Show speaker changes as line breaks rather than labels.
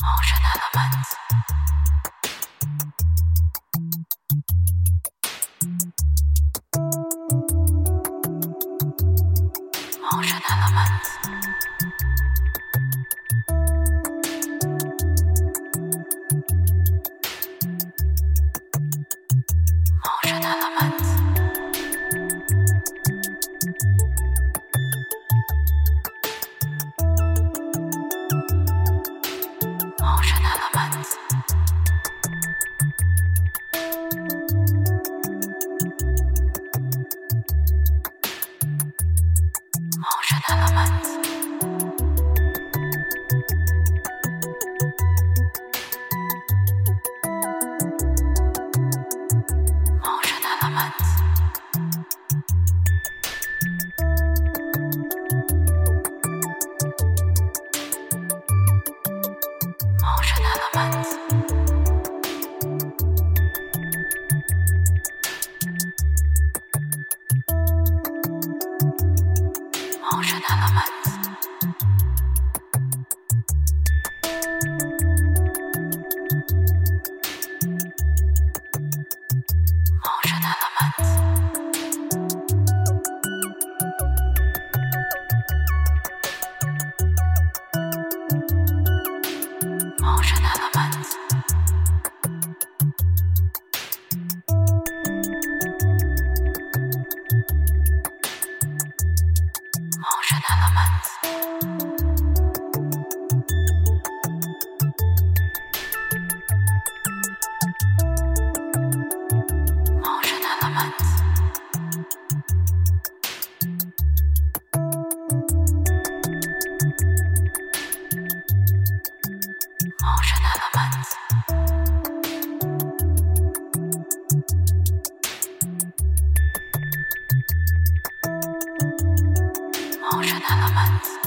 Elements. Motion elements. Motion elements. Motion elements. Motion elements. Motion elements. Motion elements. Motion elements. Motion elements. Motion elements. Motion elements. Motion elements. Motion elements. Motion elements.